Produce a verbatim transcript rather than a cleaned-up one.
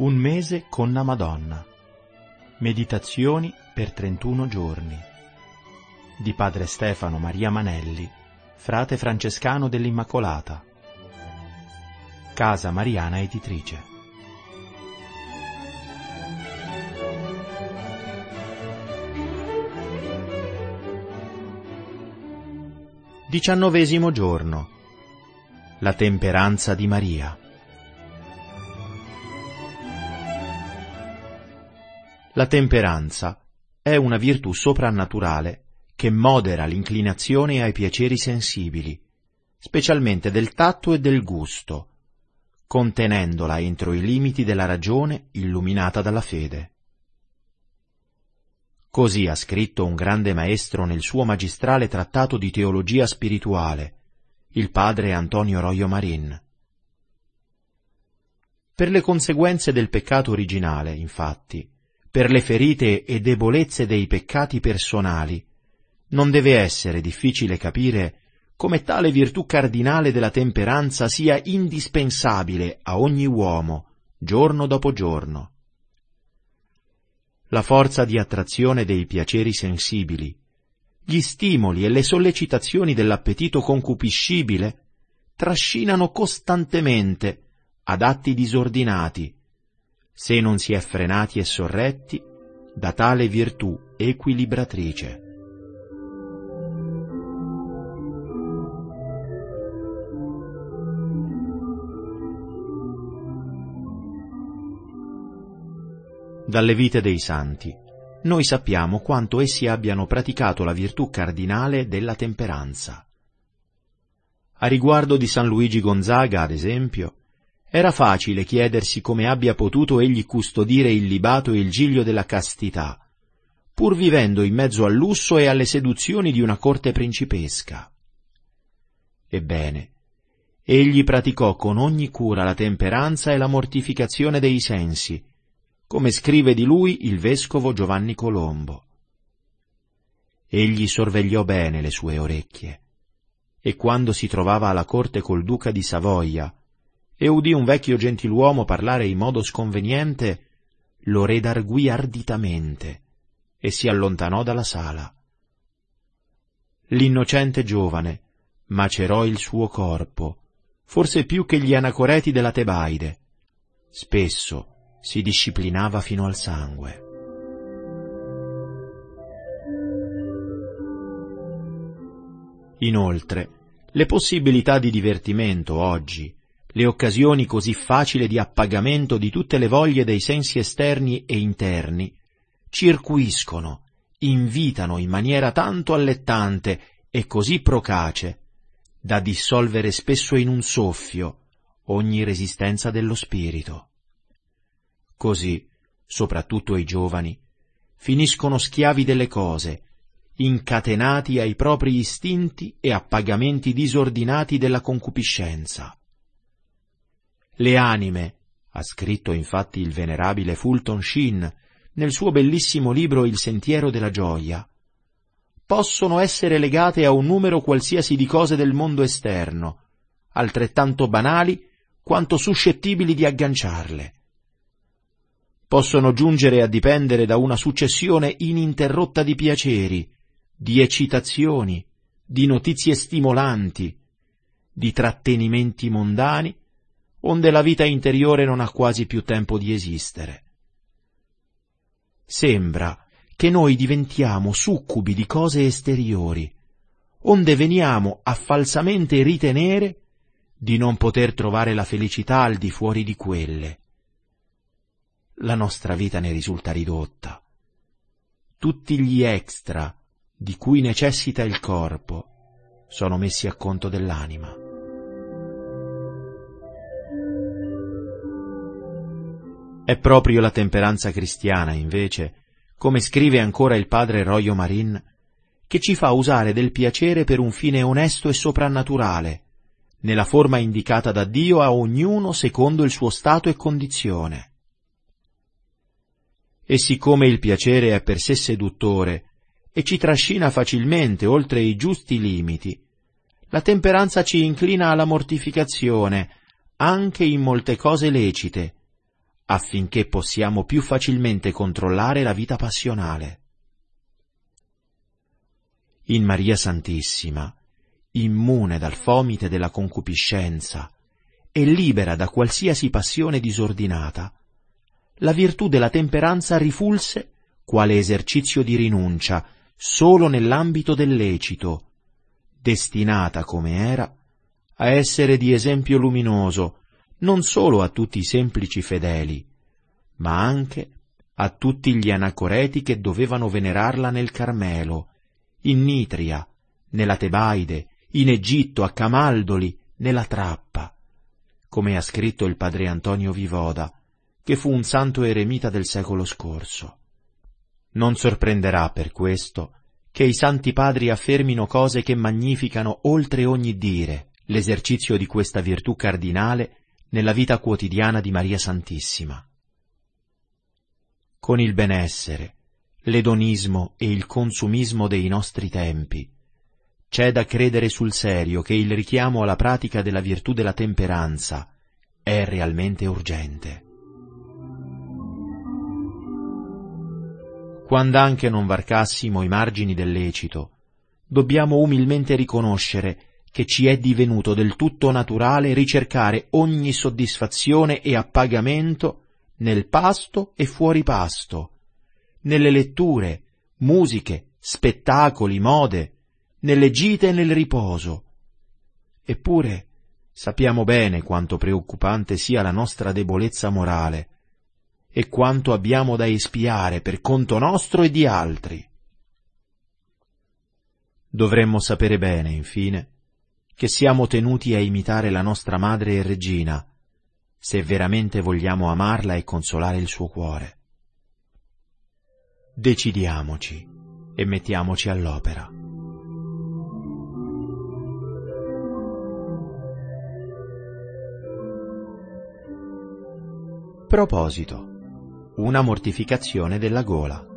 Un mese con la Madonna. Meditazioni per trentuno giorni. Di padre Stefano Maria Manelli, frate francescano dell'Immacolata. Casa Mariana Editrice. Diciannovesimo giorno. La temperanza di Maria. La temperanza è una virtù soprannaturale che modera l'inclinazione ai piaceri sensibili, specialmente del tatto e del gusto, contenendola entro i limiti della ragione illuminata dalla fede. Così ha scritto un grande maestro nel suo magistrale trattato di teologia spirituale, il padre Antonio Royo Marin. Per le conseguenze del peccato originale, infatti, per le ferite e debolezze dei peccati personali, non deve essere difficile capire come tale virtù cardinale della temperanza sia indispensabile a ogni uomo, giorno dopo giorno. La forza di attrazione dei piaceri sensibili, gli stimoli e le sollecitazioni dell'appetito concupiscibile trascinano costantemente ad atti disordinati, se non si è frenati e sorretti da tale virtù equilibratrice. Dalle vite dei santi, noi sappiamo quanto essi abbiano praticato la virtù cardinale della temperanza. A riguardo di San Luigi Gonzaga, ad esempio, era facile chiedersi come abbia potuto egli custodire il libato e il giglio della castità, pur vivendo in mezzo al lusso e alle seduzioni di una corte principesca. Ebbene, egli praticò con ogni cura la temperanza e la mortificazione dei sensi, come scrive di lui il vescovo Giovanni Colombo. Egli sorvegliò bene le sue orecchie, e quando si trovava alla corte col duca di Savoia e udì un vecchio gentiluomo parlare in modo sconveniente, lo redarguì arditamente e si allontanò dalla sala. L'innocente giovane macerò il suo corpo, forse più che gli anacoreti della Tebaide. Spesso si disciplinava fino al sangue. Inoltre, le possibilità di divertimento oggi, le occasioni così facili di appagamento di tutte le voglie dei sensi esterni e interni, circuiscono, invitano in maniera tanto allettante e così procace, da dissolvere spesso in un soffio ogni resistenza dello spirito. Così, soprattutto i giovani, finiscono schiavi delle cose, incatenati ai propri istinti e appagamenti disordinati della concupiscenza. Le anime, ha scritto infatti il venerabile Fulton Sheen nel suo bellissimo libro Il sentiero della gioia, possono essere legate a un numero qualsiasi di cose del mondo esterno, altrettanto banali quanto suscettibili di agganciarle. Possono giungere a dipendere da una successione ininterrotta di piaceri, di eccitazioni, di notizie stimolanti, di trattenimenti mondani, onde la vita interiore non ha quasi più tempo di esistere. Sembra che noi diventiamo succubi di cose esteriori, onde veniamo a falsamente ritenere di non poter trovare la felicità al di fuori di quelle. La nostra vita ne risulta ridotta. Tutti gli extra di cui necessita il corpo sono messi a conto dell'anima. È proprio la temperanza cristiana, invece, come scrive ancora il padre Royo Marin, che ci fa usare del piacere per un fine onesto e soprannaturale, nella forma indicata da Dio a ognuno secondo il suo stato e condizione. E siccome il piacere è per sé seduttore e ci trascina facilmente oltre i giusti limiti, la temperanza ci inclina alla mortificazione, anche in molte cose lecite, affinché possiamo più facilmente controllare la vita passionale. In Maria Santissima, immune dal fomite della concupiscenza e libera da qualsiasi passione disordinata, la virtù della temperanza rifulse quale esercizio di rinuncia solo nell'ambito del lecito, destinata come era a essere di esempio luminoso non solo a tutti i semplici fedeli, ma anche a tutti gli anacoreti che dovevano venerarla nel Carmelo, in Nitria, nella Tebaide, in Egitto, a Camaldoli, nella Trappa, come ha scritto il padre Antonio Vivoda, che fu un santo eremita del secolo scorso. Non sorprenderà per questo che i santi padri affermino cose che magnificano oltre ogni dire l'esercizio di questa virtù cardinale nella vita quotidiana di Maria Santissima. Con il benessere, l'edonismo e il consumismo dei nostri tempi, c'è da credere sul serio che il richiamo alla pratica della virtù della temperanza è realmente urgente. Quand'anche non varcassimo i margini del lecito, dobbiamo umilmente riconoscere che ci è divenuto del tutto naturale ricercare ogni soddisfazione e appagamento nel pasto e fuori pasto, nelle letture, musiche, spettacoli, mode, nelle gite e nel riposo. Eppure sappiamo bene quanto preoccupante sia la nostra debolezza morale e quanto abbiamo da espiare per conto nostro e di altri. Dovremmo sapere bene, infine, che siamo tenuti a imitare la nostra madre e regina, se veramente vogliamo amarla e consolare il suo cuore. Decidiamoci e mettiamoci all'opera. Proposito: una mortificazione della gola.